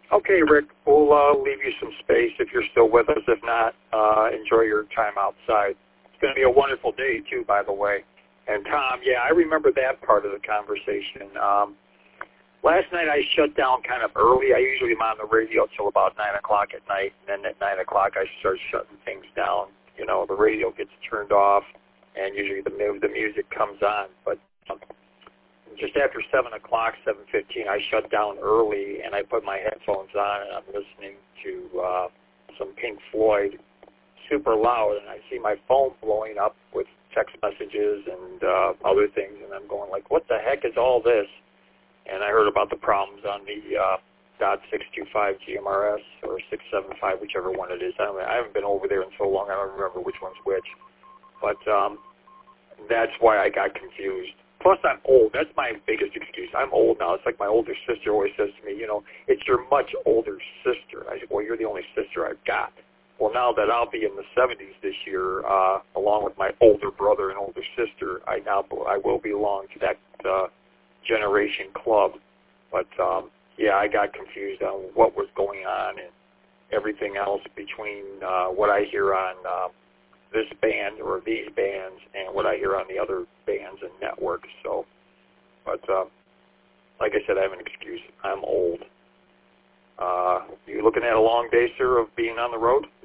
Okay, Rick, we'll leave you some space if you're still with us. If not, enjoy your time outside. It's going to be a wonderful day, too, by the way. And, Tom, yeah, I remember that part of the conversation. Last night I shut down kind of early. I usually am on the radio till about 9 o'clock at night, and then at 9 o'clock I start shutting things down. You know, the radio gets turned off, and usually the music comes on. But just after 7 o'clock, 7:15, I shut down early, and I put my headphones on, and I'm listening to some Pink Floyd super loud, and I see my phone blowing up with text messages and other things, and I'm going like, what the heck is all this? And I heard about the problems on the .625 GMRS or 675, whichever one it is. I haven't been over there in so long, I don't remember which one's which. But that's why I got confused. Plus, I'm old. That's my biggest excuse. I'm old now. It's like my older sister always says to me, you know, it's your much older sister. I said, well, you're the only sister I've got. Well, now that I'll be in the 70s this year, along with my older brother and older sister, I will belong to that generation club. But, yeah, I got confused on what was going on and everything else between what I hear on this band or these bands and what I hear on the other bands and networks. So, but like I said, I have an excuse. I'm old. You looking at a long day, sir, of being on the road?